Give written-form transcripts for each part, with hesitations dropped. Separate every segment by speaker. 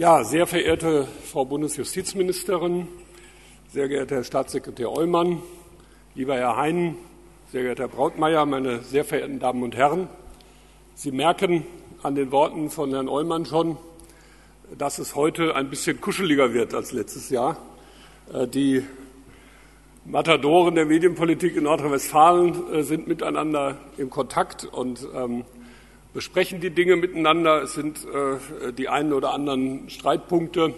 Speaker 1: Ja, sehr verehrte Frau Bundesjustizministerin, sehr geehrter Herr Staatssekretär Eulmann, lieber Herr Heinen, sehr geehrter Herr Brautmeier, meine sehr verehrten Damen und Herren, Sie merken an den Worten von Herrn Eulmann schon, dass es heute ein bisschen kuscheliger wird als letztes Jahr. Die Matadoren der Medienpolitik in Nordrhein-Westfalen sind miteinander im Kontakt und besprechen die Dinge miteinander. Es sind die einen oder anderen Streitpunkte,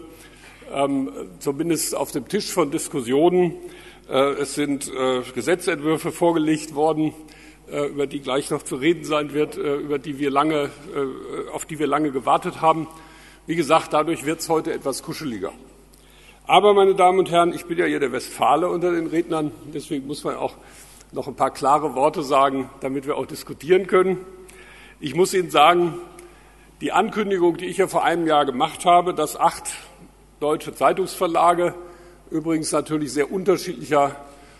Speaker 1: zumindest auf dem Tisch von Diskussionen. Es sind Gesetzentwürfe vorgelegt worden, über die gleich noch zu reden sein wird, auf die wir lange gewartet haben. Wie gesagt, dadurch wird es heute etwas kuscheliger. Aber, meine Damen und Herren, ich bin ja hier der Westfale unter den Rednern, deswegen muss man auch noch ein paar klare Worte sagen, damit wir auch diskutieren können. Ich muss Ihnen sagen, die Ankündigung, die ich ja vor einem Jahr gemacht habe, dass 8 deutsche Zeitungsverlage, übrigens natürlich sehr unterschiedlicher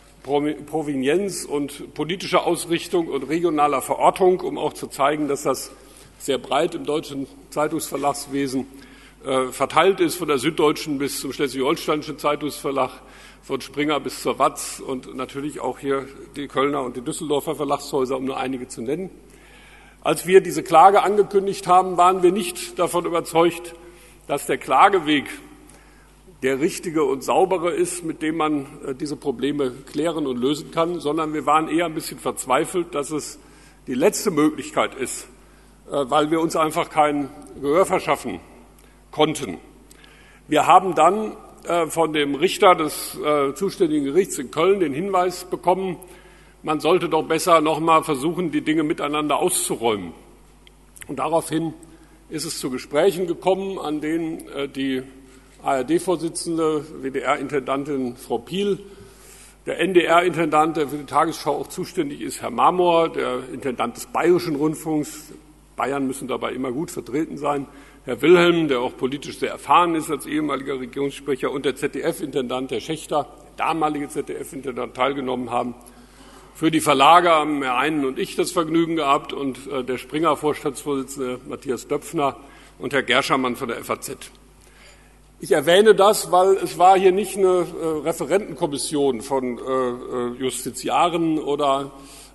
Speaker 1: Provenienz und politischer Ausrichtung und regionaler Verortung, um auch zu zeigen, dass das sehr breit im deutschen Zeitungsverlagswesen verteilt ist, von der Süddeutschen bis zum Schleswig-Holsteinischen Zeitungsverlag, von Springer bis zur Watz und natürlich auch hier die Kölner und die Düsseldorfer Verlagshäuser, um nur einige zu nennen. Als wir diese Klage angekündigt haben, waren wir nicht davon überzeugt, dass der Klageweg der richtige und saubere ist, mit dem man diese Probleme klären und lösen kann, sondern wir waren eher ein bisschen verzweifelt, dass es die letzte Möglichkeit ist, weil wir uns einfach kein Gehör verschaffen konnten. Wir haben dann von dem Richter des zuständigen Gerichts in Köln den Hinweis bekommen, man sollte doch besser noch mal versuchen, die Dinge miteinander auszuräumen. Und daraufhin ist es zu Gesprächen gekommen, an denen die ARD-Vorsitzende, WDR-Intendantin Frau Piel, der NDR-Intendant, der für die Tagesschau auch zuständig ist, Herr Marmor, der Intendant des Bayerischen Rundfunks, Bayern müssen dabei immer gut vertreten sein, Herr Wilhelm, der auch politisch sehr erfahren ist als ehemaliger Regierungssprecher, und der ZDF-Intendant, Herr Schächter, der damalige ZDF-Intendant, teilgenommen haben. Für die Verlage haben Herr Heinen und ich das Vergnügen gehabt und der Springer-Vorstandsvorsitzende Matthias Döpfner und Herr Gerschermann von der FAZ. Ich erwähne das, weil es war hier nicht eine Referentenkommission von Justiziaren oder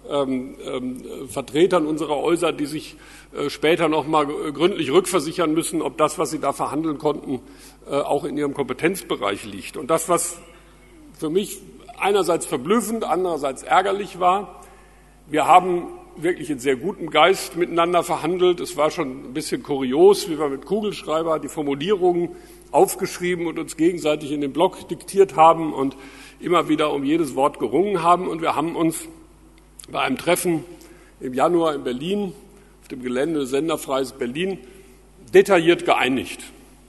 Speaker 1: Vertretern unserer Häuser, die sich später noch mal gründlich rückversichern müssen, ob das, was sie da verhandeln konnten, auch in ihrem Kompetenzbereich liegt. Und das, was für mich einerseits verblüffend, andererseits ärgerlich war, wir haben wirklich in sehr gutem Geist miteinander verhandelt. Es war schon ein bisschen kurios, wie wir mit Kugelschreiber die Formulierungen aufgeschrieben und uns gegenseitig in den Block diktiert haben und immer wieder um jedes Wort gerungen haben. Und wir haben uns bei einem Treffen im Januar in Berlin, auf dem Gelände Senderfreies Berlin, detailliert geeinigt.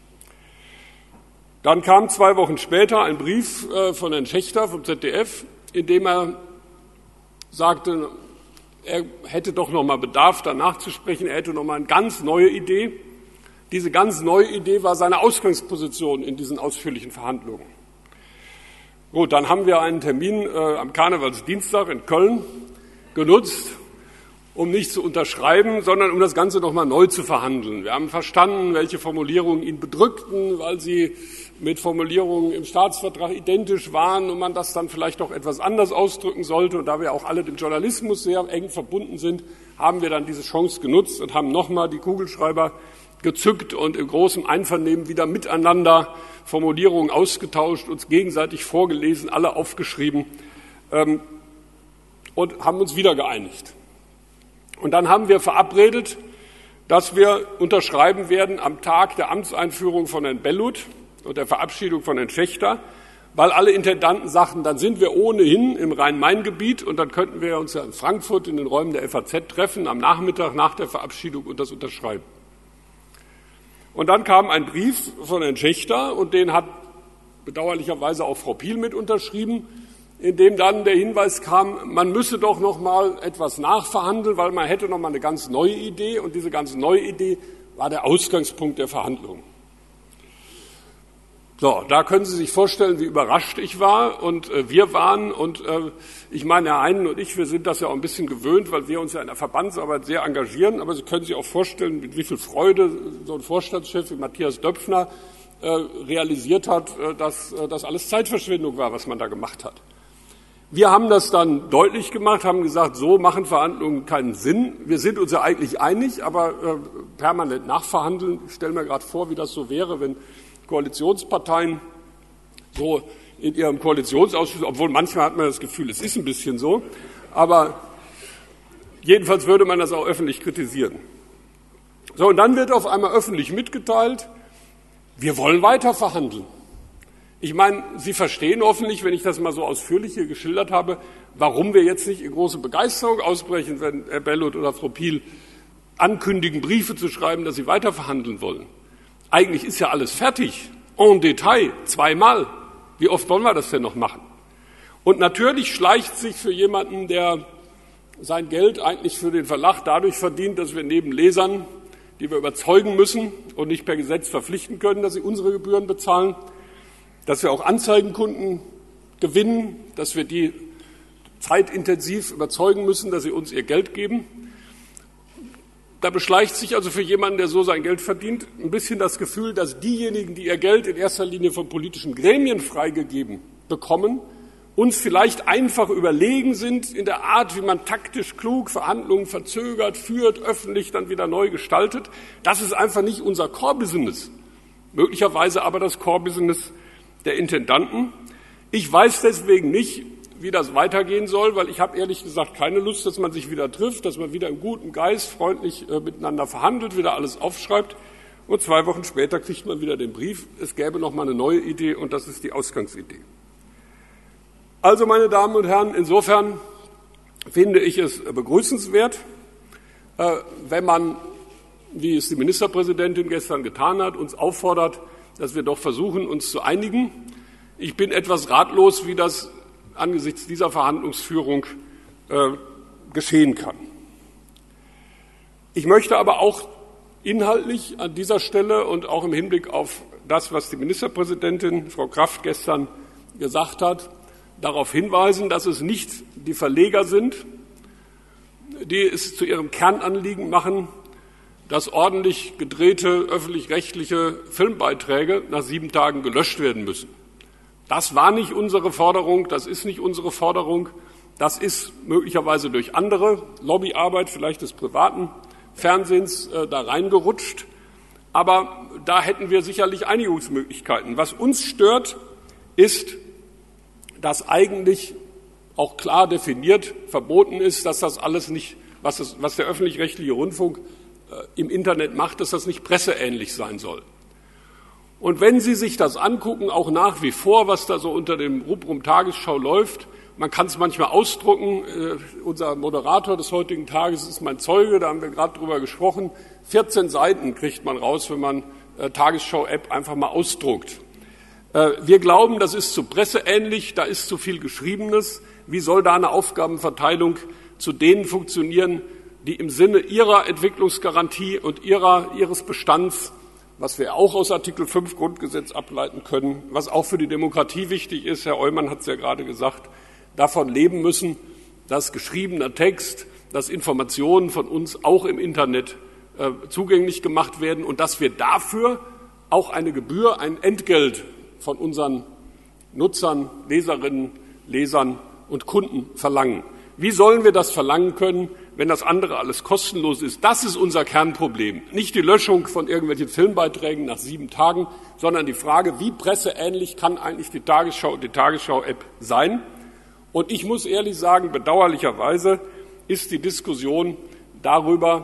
Speaker 1: Dann kam 2 Wochen später ein Brief von Herrn Schächter vom ZDF, in dem er sagte, er hätte doch noch mal Bedarf, danach zu sprechen, er hätte noch mal eine ganz neue Idee. Diese ganz neue Idee war seine Ausgangsposition in diesen ausführlichen Verhandlungen. Gut, dann haben wir einen Termin am Karnevalsdienstag in Köln genutzt, um nicht zu unterschreiben, sondern um das Ganze noch mal neu zu verhandeln. Wir haben verstanden, welche Formulierungen ihn bedrückten, weil sie mit Formulierungen im Staatsvertrag identisch waren und man das dann vielleicht auch etwas anders ausdrücken sollte. Und da wir auch alle dem Journalismus sehr eng verbunden sind, haben wir dann diese Chance genutzt und haben noch mal die Kugelschreiber gezückt und im großen Einvernehmen wieder miteinander Formulierungen ausgetauscht, uns gegenseitig vorgelesen, alle aufgeschrieben und haben uns wieder geeinigt. Und dann haben wir verabredet, dass wir unterschreiben werden am Tag der Amtseinführung von Herrn Bellut und der Verabschiedung von Herrn Schächter, weil alle Intendanten sagten, dann sind wir ohnehin im Rhein-Main-Gebiet und dann könnten wir uns ja in Frankfurt in den Räumen der FAZ treffen, am Nachmittag nach der Verabschiedung und das unterschreiben. Und dann kam ein Brief von Herrn Schächter und den hat bedauerlicherweise auch Frau Piel mit unterschrieben, in dem dann der Hinweis kam, man müsse doch noch mal etwas nachverhandeln, weil man hätte noch mal eine ganz neue Idee und diese ganz neue Idee war der Ausgangspunkt der Verhandlungen. So, da können Sie sich vorstellen, wie überrascht ich war und wir waren. Und ich meine, Herr Heinen und ich, wir sind das ja auch ein bisschen gewöhnt, weil wir uns ja in der Verbandsarbeit sehr engagieren. Aber Sie können sich auch vorstellen, mit wie viel Freude so ein Vorstandschef wie Matthias Döpfner realisiert hat, dass das alles Zeitverschwendung war, was man da gemacht hat. Wir haben das dann deutlich gemacht, haben gesagt, so machen Verhandlungen keinen Sinn. Wir sind uns ja eigentlich einig, aber permanent nachverhandeln. Ich stelle mir gerade vor, wie das so wäre, wenn Koalitionsparteien so in ihrem Koalitionsausschuss, obwohl manchmal hat man das Gefühl, es ist ein bisschen so, aber jedenfalls würde man das auch öffentlich kritisieren. So, und dann wird auf einmal öffentlich mitgeteilt, wir wollen weiter verhandeln. Ich meine, Sie verstehen hoffentlich, wenn ich das mal so ausführlich hier geschildert habe, warum wir jetzt nicht in große Begeisterung ausbrechen, wenn Herr Bellot oder Frau Piel ankündigen, Briefe zu schreiben, dass sie weiter verhandeln wollen. Eigentlich ist ja alles fertig, en Detail, zweimal. Wie oft wollen wir das denn noch machen? Und natürlich schleicht sich für jemanden, der sein Geld eigentlich für den Verlag dadurch verdient, dass wir neben Lesern, die wir überzeugen müssen und nicht per Gesetz verpflichten können, dass sie unsere Gebühren bezahlen, dass wir auch Anzeigenkunden gewinnen, dass wir die zeitintensiv überzeugen müssen, dass sie uns ihr Geld geben. Da beschleicht sich also für jemanden, der so sein Geld verdient, ein bisschen das Gefühl, dass diejenigen, die ihr Geld in erster Linie von politischen Gremien freigegeben bekommen, uns vielleicht einfach überlegen sind in der Art, wie man taktisch klug Verhandlungen verzögert, führt, öffentlich dann wieder neu gestaltet. Das ist einfach nicht unser Core-Business. Möglicherweise aber das Core-Business der Intendanten. Ich weiß deswegen nicht, wie das weitergehen soll, weil ich habe ehrlich gesagt keine Lust, dass man sich wieder trifft, dass man wieder im guten Geist freundlich miteinander verhandelt, wieder alles aufschreibt und 2 Wochen später kriegt man wieder den Brief, es gäbe noch mal eine neue Idee und das ist die Ausgangsidee. Also, meine Damen und Herren, insofern finde ich es begrüßenswert, wenn man, wie es die Ministerpräsidentin gestern getan hat, uns auffordert, dass wir doch versuchen, uns zu einigen. Ich bin etwas ratlos, wie das angesichts dieser Verhandlungsführung geschehen kann. Ich möchte aber auch inhaltlich an dieser Stelle und auch im Hinblick auf das, was die Ministerpräsidentin Frau Kraft gestern gesagt hat, darauf hinweisen, dass es nicht die Verleger sind, die es zu ihrem Kernanliegen machen, dass ordentlich gedrehte öffentlich-rechtliche Filmbeiträge nach 7 Tagen gelöscht werden müssen. Das war nicht unsere Forderung, das ist nicht unsere Forderung. Das ist möglicherweise durch andere Lobbyarbeit, vielleicht des privaten Fernsehens, da reingerutscht. Aber da hätten wir sicherlich Einigungsmöglichkeiten. Was uns stört, ist, dass eigentlich auch klar definiert verboten ist, dass das alles nicht, was der öffentlich-rechtliche Rundfunk im Internet macht, dass das nicht presseähnlich sein soll. Und wenn Sie sich das angucken, auch nach wie vor, was da so unter dem Rubrum Tagesschau läuft, man kann es manchmal ausdrucken, unser Moderator des heutigen Tages ist mein Zeuge, da haben wir gerade drüber gesprochen, 14 Seiten kriegt man raus, wenn man Tagesschau-App einfach mal ausdruckt. Wir glauben, das ist zu presseähnlich, da ist zu viel Geschriebenes. Wie soll da eine Aufgabenverteilung zu denen funktionieren, die im Sinne ihrer Entwicklungsgarantie und ihres Bestands, was wir auch aus Artikel 5 Grundgesetz ableiten können, was auch für die Demokratie wichtig ist, Herr Eumann hat es ja gerade gesagt, davon leben müssen, dass geschriebener Text, dass Informationen von uns auch im Internet zugänglich gemacht werden und dass wir dafür auch eine Gebühr, ein Entgelt von unseren Nutzern, Leserinnen, Lesern und Kunden verlangen. Wie sollen wir das verlangen können, wenn das andere alles kostenlos ist? Das ist unser Kernproblem. Nicht die Löschung von irgendwelchen Filmbeiträgen nach 7 Tagen, sondern die Frage, wie presseähnlich kann eigentlich die Tagesschau und die Tagesschau-App sein? Und ich muss ehrlich sagen, bedauerlicherweise ist die Diskussion darüber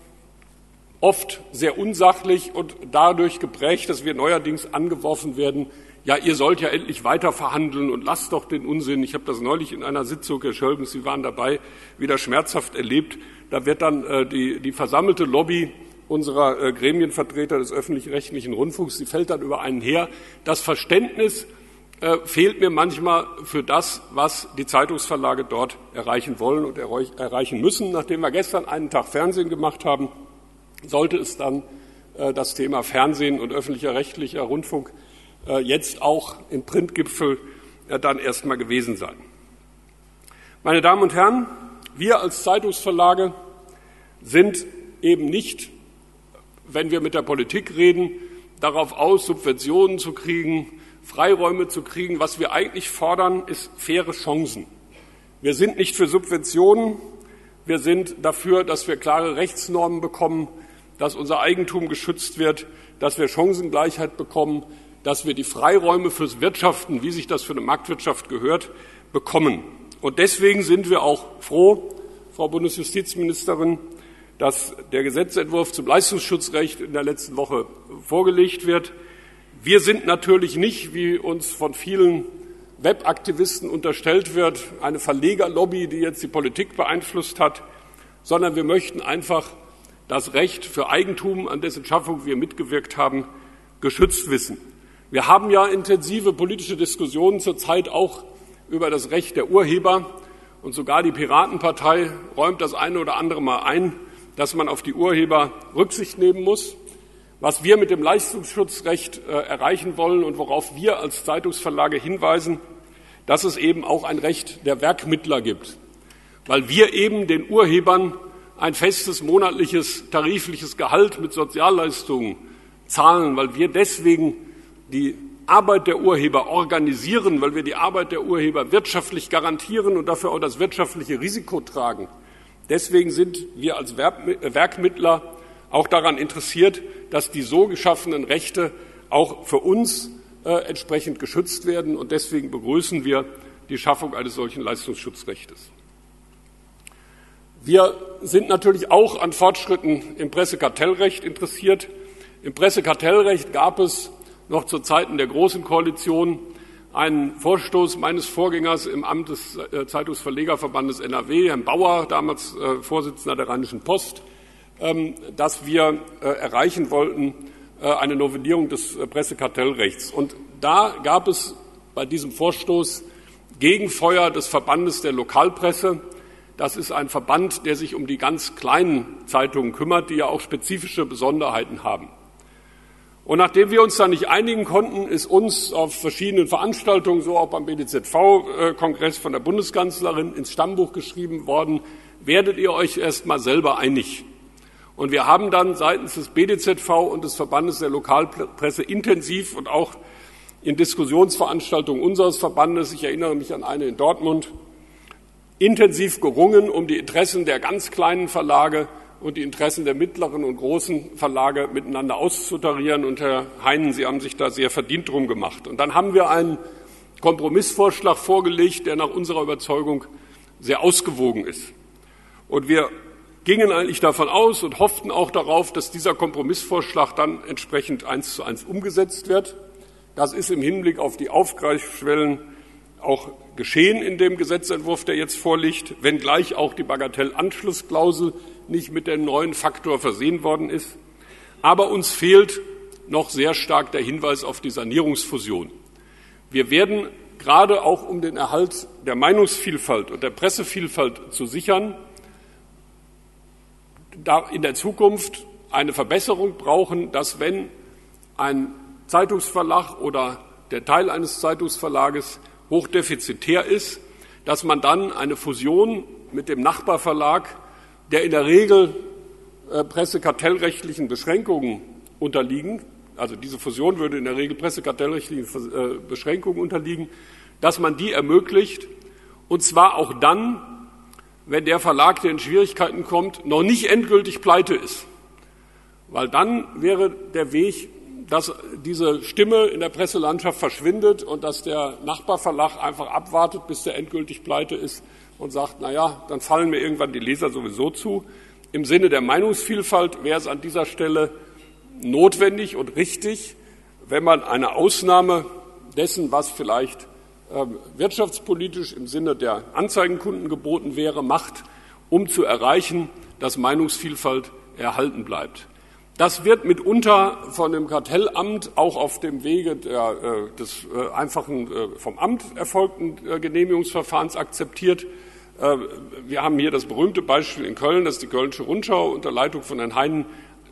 Speaker 1: oft sehr unsachlich und dadurch geprägt, dass wir neuerdings angeworfen werden, ja, ihr sollt ja endlich weiter verhandeln und lasst doch den Unsinn. Ich habe das neulich in einer Sitzung, Herr Schölgens, Sie waren dabei, wieder schmerzhaft erlebt. Da wird dann die versammelte Lobby unserer Gremienvertreter des öffentlich-rechtlichen Rundfunks, die fällt dann über einen her. Das Verständnis fehlt mir manchmal für das, was die Zeitungsverlage dort erreichen wollen und erreichen müssen. Nachdem wir gestern einen Tag Fernsehen gemacht haben, sollte es dann das Thema Fernsehen und öffentlicher rechtlicher Rundfunk jetzt auch im Printgipfel dann erstmal gewesen sein. Meine Damen und Herren, wir als Zeitungsverlage sind eben nicht, wenn wir mit der Politik reden, darauf aus, Subventionen zu kriegen, Freiräume zu kriegen. Was wir eigentlich fordern, ist faire Chancen. Wir sind nicht für Subventionen, wir sind dafür, dass wir klare Rechtsnormen bekommen, dass unser Eigentum geschützt wird, dass wir Chancengleichheit bekommen, dass wir die Freiräume fürs Wirtschaften, wie sich das für eine Marktwirtschaft gehört, bekommen. Und deswegen sind wir auch froh, Frau Bundesjustizministerin, dass der Gesetzentwurf zum Leistungsschutzrecht in der letzten Woche vorgelegt wird. Wir sind natürlich nicht, wie uns von vielen Webaktivisten unterstellt wird, eine Verlegerlobby, die jetzt die Politik beeinflusst hat, sondern wir möchten einfach das Recht für Eigentum, an dessen Schaffung wir mitgewirkt haben, geschützt wissen. Wir haben ja intensive politische Diskussionen zurzeit auch über das Recht der Urheber, und sogar die Piratenpartei räumt das eine oder andere Mal ein, dass man auf die Urheber Rücksicht nehmen muss. Was wir mit dem Leistungsschutzrecht erreichen wollen und worauf wir als Zeitungsverlage hinweisen, dass es eben auch ein Recht der Werkmittler gibt, weil wir eben den Urhebern ein festes monatliches tarifliches Gehalt mit Sozialleistungen zahlen, weil wir deswegen die Arbeit der Urheber organisieren, weil wir die Arbeit der Urheber wirtschaftlich garantieren und dafür auch das wirtschaftliche Risiko tragen. Deswegen sind wir als Werkmittler auch daran interessiert, dass die so geschaffenen Rechte auch für uns entsprechend geschützt werden. Und deswegen begrüßen wir die Schaffung eines solchen Leistungsschutzrechtes. Wir sind natürlich auch an Fortschritten im Pressekartellrecht interessiert. Im Pressekartellrecht gab es noch zu Zeiten der Großen Koalition einen Vorstoß meines Vorgängers im Amt des Zeitungsverlegerverbandes NRW, Herrn Bauer, damals Vorsitzender der Rheinischen Post, dass wir erreichen wollten, eine Novellierung des Pressekartellrechts. Und da gab es bei diesem Vorstoß Gegenfeuer des Verbandes der Lokalpresse. Das ist ein Verband, der sich um die ganz kleinen Zeitungen kümmert, die ja auch spezifische Besonderheiten haben. Und nachdem wir uns da nicht einigen konnten, ist uns auf verschiedenen Veranstaltungen, so auch beim BDZV-Kongress von der Bundeskanzlerin, ins Stammbuch geschrieben worden, werdet ihr euch erst mal selber einig. Und wir haben dann seitens des BDZV und des Verbandes der Lokalpresse intensiv und auch in Diskussionsveranstaltungen unseres Verbandes, ich erinnere mich an eine in Dortmund, intensiv gerungen um die Interessen der ganz kleinen Verlage und die Interessen der mittleren und großen Verlage miteinander auszutarieren. Und Herr Heinen, Sie haben sich da sehr verdient drum gemacht. Und dann haben wir einen Kompromissvorschlag vorgelegt, der nach unserer Überzeugung sehr ausgewogen ist. Und wir gingen eigentlich davon aus und hofften auch darauf, dass dieser Kompromissvorschlag dann entsprechend 1:1 umgesetzt wird. Das ist im Hinblick auf die Aufgreifschwellen auch geschehen in dem Gesetzentwurf, der jetzt vorliegt, wenngleich auch die Bagatellanschlussklausel nicht mit dem neuen Faktor versehen worden ist. Aber uns fehlt noch sehr stark der Hinweis auf die Sanierungsfusion. Wir werden gerade auch, um den Erhalt der Meinungsvielfalt und der Pressevielfalt zu sichern, da in der Zukunft eine Verbesserung brauchen, dass wenn ein Zeitungsverlag oder der Teil eines Zeitungsverlages hochdefizitär ist, dass man dann eine Fusion mit dem Nachbarverlag, der in der Regel pressekartellrechtlichen Beschränkungen unterliegen, also diese Fusion würde in der Regel pressekartellrechtlichen Beschränkungen unterliegen, dass man die ermöglicht, und zwar auch dann, wenn der Verlag, der in Schwierigkeiten kommt, noch nicht endgültig pleite ist. Weil dann wäre der Weg, dass diese Stimme in der Presselandschaft verschwindet und dass der Nachbarverlag einfach abwartet, bis der endgültig pleite ist und sagt, na ja, dann fallen mir irgendwann die Leser sowieso zu. Im Sinne der Meinungsvielfalt wäre es an dieser Stelle notwendig und richtig, wenn man eine Ausnahme dessen, was vielleicht wirtschaftspolitisch im Sinne der Anzeigenkunden geboten wäre, macht, um zu erreichen, dass Meinungsvielfalt erhalten bleibt. Das wird mitunter von dem Kartellamt auch auf dem Wege des einfachen vom Amt erfolgten Genehmigungsverfahrens akzeptiert. Wir haben hier das berühmte Beispiel in Köln, das die Kölnische Rundschau unter Leitung von Herrn Heinen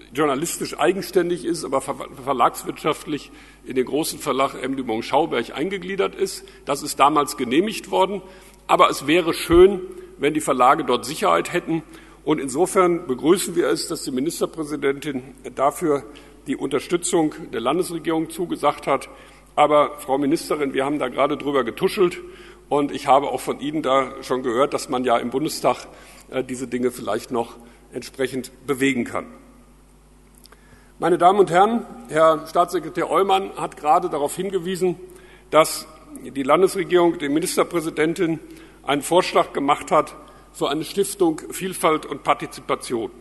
Speaker 1: journalistisch eigenständig ist, aber verlagswirtschaftlich in den großen Verlag M. Dumont Schauberg eingegliedert ist. Das ist damals genehmigt worden. Aber es wäre schön, wenn die Verlage dort Sicherheit hätten. Und insofern begrüßen wir es, dass die Ministerpräsidentin dafür die Unterstützung der Landesregierung zugesagt hat. Aber, Frau Ministerin, wir haben da gerade drüber getuschelt. Und ich habe auch von Ihnen da schon gehört, dass man ja im Bundestag diese Dinge vielleicht noch entsprechend bewegen kann. Meine Damen und Herren, Herr Staatssekretär Eulmann hat gerade darauf hingewiesen, dass die Landesregierung, die Ministerpräsidentin, einen Vorschlag gemacht hat für eine Stiftung Vielfalt und Partizipation.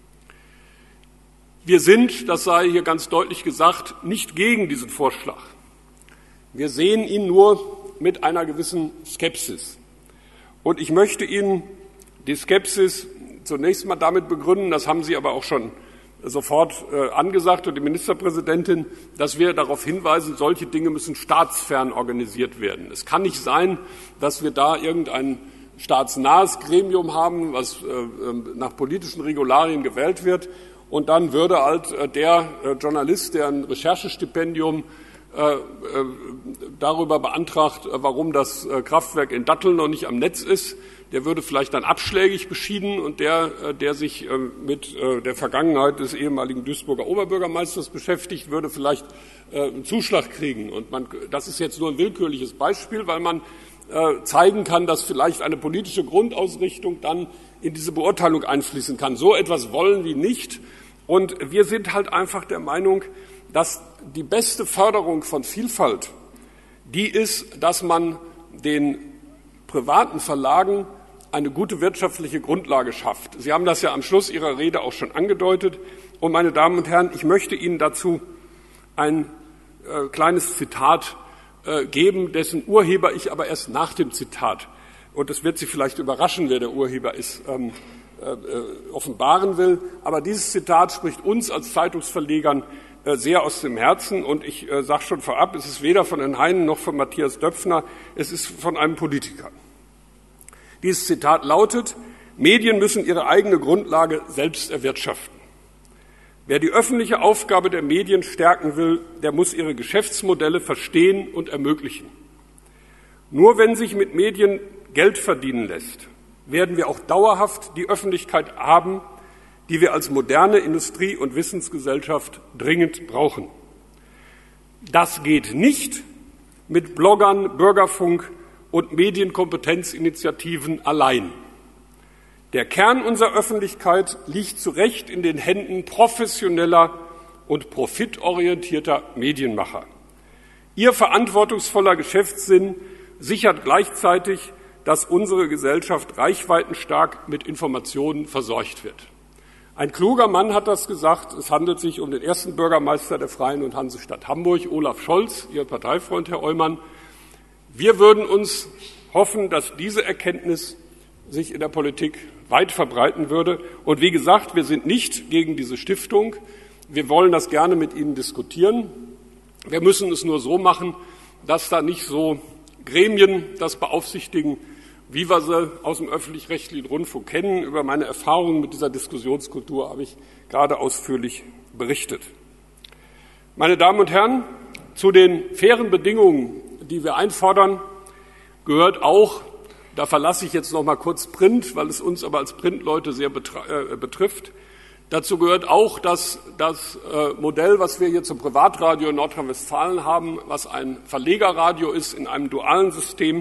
Speaker 1: Wir sind, das sei hier ganz deutlich gesagt, nicht gegen diesen Vorschlag. Wir sehen ihn nur mit einer gewissen Skepsis. Und ich möchte Ihnen die Skepsis zunächst mal damit begründen, das haben Sie aber auch schon sofort angesagt und die Ministerpräsidentin, dass wir darauf hinweisen, solche Dinge müssen staatsfern organisiert werden. Es kann nicht sein, dass wir da irgendein staatsnahes Gremium haben, was nach politischen Regularien gewählt wird und dann würde halt der Journalist, der ein Recherchestipendium darüber beantragt, warum das Kraftwerk in Datteln noch nicht am Netz ist, der würde vielleicht dann abschlägig beschieden und der sich mit der Vergangenheit des ehemaligen Duisburger Oberbürgermeisters beschäftigt, würde vielleicht einen Zuschlag kriegen. Und das ist jetzt nur ein willkürliches Beispiel, weil man zeigen kann, dass vielleicht eine politische Grundausrichtung dann in diese Beurteilung einfließen kann. So etwas wollen wir nicht. Und wir sind halt einfach der Meinung, dass die beste Förderung von Vielfalt die ist, dass man den privaten Verlagen eine gute wirtschaftliche Grundlage schafft. Sie haben das ja am Schluss Ihrer Rede auch schon angedeutet. Und meine Damen und Herren, ich möchte Ihnen dazu ein kleines Zitat geben, dessen Urheber ich aber erst nach dem Zitat, und es wird Sie vielleicht überraschen, wer der Urheber ist, offenbaren will. Aber dieses Zitat spricht uns als Zeitungsverlegern sehr aus dem Herzen. Und ich sage schon vorab, es ist weder von Herrn Heinen noch von Matthias Döpfner, es ist von einem Politiker. Dieses Zitat lautet: Medien müssen ihre eigene Grundlage selbst erwirtschaften. Wer die öffentliche Aufgabe der Medien stärken will, der muss ihre Geschäftsmodelle verstehen und ermöglichen. Nur wenn sich mit Medien Geld verdienen lässt, werden wir auch dauerhaft die Öffentlichkeit haben, die wir als moderne Industrie- und Wissensgesellschaft dringend brauchen. Das geht nicht mit Bloggern, Bürgerfunk und Medienkompetenzinitiativen allein. Der Kern unserer Öffentlichkeit liegt zu Recht in den Händen professioneller und profitorientierter Medienmacher. Ihr verantwortungsvoller Geschäftssinn sichert gleichzeitig, dass unsere Gesellschaft reichweitenstark mit Informationen verseucht wird. Ein kluger Mann hat das gesagt. Es handelt sich um den ersten Bürgermeister der Freien und Hansestadt Hamburg, Olaf Scholz, Ihr Parteifreund, Herr Eulmann. Wir würden uns hoffen, dass diese Erkenntnis sich in der Politik weit verbreiten würde. Und wie gesagt, wir sind nicht gegen diese Stiftung. Wir wollen das gerne mit Ihnen diskutieren. Wir müssen es nur so machen, dass da nicht so Gremien das beaufsichtigen, wie wir sie aus dem öffentlich-rechtlichen Rundfunk kennen. Über meine Erfahrungen mit dieser Diskussionskultur habe ich gerade ausführlich berichtet. Meine Damen und Herren, zu den fairen Bedingungen, die wir einfordern, gehört auch, da verlasse ich jetzt noch mal kurz Print, weil es uns aber als Printleute sehr betrifft. Dazu gehört auch, dass das Modell, was wir hier zum Privatradio in Nordrhein-Westfalen haben, was ein Verlegerradio ist in einem dualen System,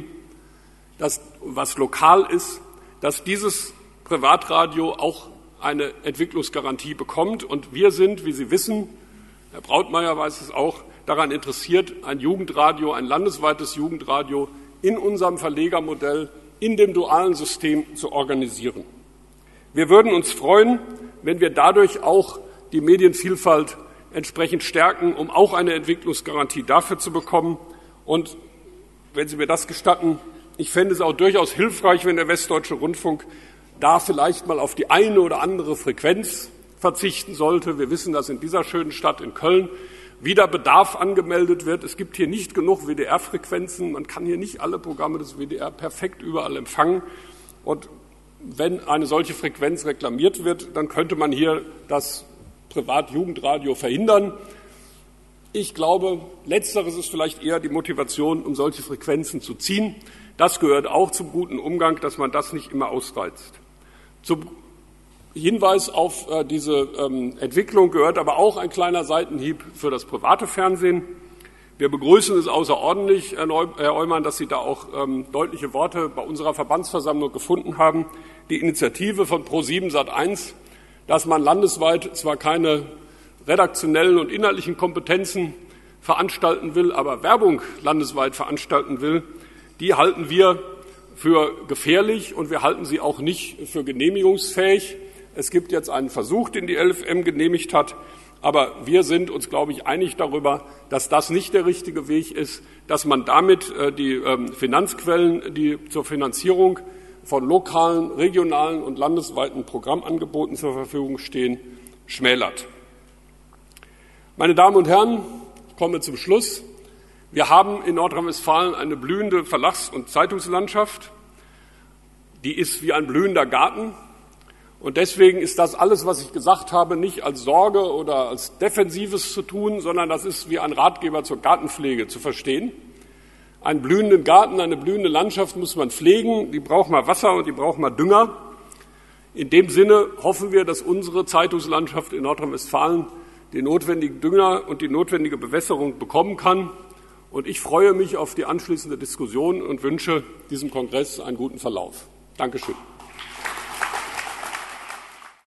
Speaker 1: was lokal ist, dass dieses Privatradio auch eine Entwicklungsgarantie bekommt. Und wir sind, wie Sie wissen, Herr Brautmeier weiß es auch, daran interessiert, ein Jugendradio, ein landesweites Jugendradio in unserem Verlegermodell, in dem dualen System zu organisieren. Wir würden uns freuen, wenn wir dadurch auch die Medienvielfalt entsprechend stärken, um auch eine Entwicklungsgarantie dafür zu bekommen. Und wenn Sie mir das gestatten, ich fände es auch durchaus hilfreich, wenn der Westdeutsche Rundfunk da vielleicht mal auf die eine oder andere Frequenz verzichten sollte. Wir wissen, dass in dieser schönen Stadt in Köln wieder Bedarf angemeldet wird. Es gibt hier nicht genug WDR-Frequenzen. Man kann hier nicht alle Programme des WDR perfekt überall empfangen. Und wenn eine solche Frequenz reklamiert wird, dann könnte man hier das Privatjugendradio verhindern. Ich glaube, letzteres ist vielleicht eher die Motivation, um solche Frequenzen zu ziehen. Das gehört auch zum guten Umgang, dass man das nicht immer ausreizt. Zum Hinweis auf diese Entwicklung gehört aber auch ein kleiner Seitenhieb für das private Fernsehen. Wir begrüßen es außerordentlich, Herr Eumann, dass Sie da auch deutliche Worte bei unserer Verbandsversammlung gefunden haben. Die Initiative von Pro7 Sat.1, dass man landesweit zwar keine redaktionellen und inhaltlichen Kompetenzen veranstalten will, aber Werbung landesweit veranstalten will, die halten wir für gefährlich und wir halten sie auch nicht für genehmigungsfähig. Es gibt jetzt einen Versuch, den die LFM genehmigt hat, aber wir sind uns, glaube ich, einig darüber, dass das nicht der richtige Weg ist, dass man damit die Finanzquellen, die zur Finanzierung von lokalen, regionalen und landesweiten Programmangeboten zur Verfügung stehen, schmälert. Meine Damen und Herren, ich komme zum Schluss. Wir haben in Nordrhein-Westfalen eine blühende Verlags- und Zeitungslandschaft. Die ist wie ein blühender Garten. Und deswegen ist das alles, was ich gesagt habe, nicht als Sorge oder als Defensives zu tun, sondern das ist wie ein Ratgeber zur Gartenpflege zu verstehen. Einen blühenden Garten, eine blühende Landschaft muss man pflegen. Die braucht mal Wasser und die braucht mal Dünger. In dem Sinne hoffen wir, dass unsere Zeitungslandschaft in Nordrhein-Westfalen den notwendigen Dünger und die notwendige Bewässerung bekommen kann. Und ich freue mich auf die anschließende Diskussion und wünsche diesem Kongress einen guten Verlauf. Dankeschön.